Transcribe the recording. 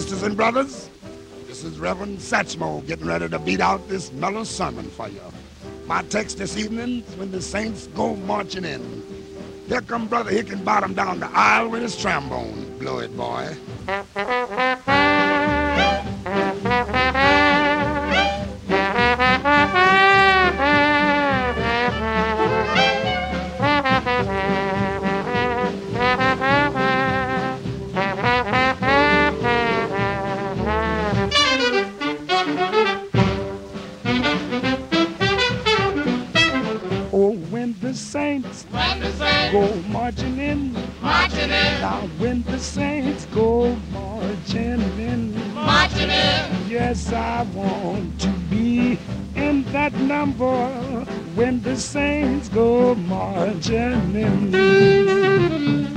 Sisters and brothers, this is Reverend Satchmo getting ready to beat out this mellow sermon for you. My text this evening is when the saints go marching in. Here come Brother Hickenbottom down the aisle with his trombone. Blow it, boy. When the saints go marching in, now when the saints go marching in, yes, I want to be in that number when the saints go marching in.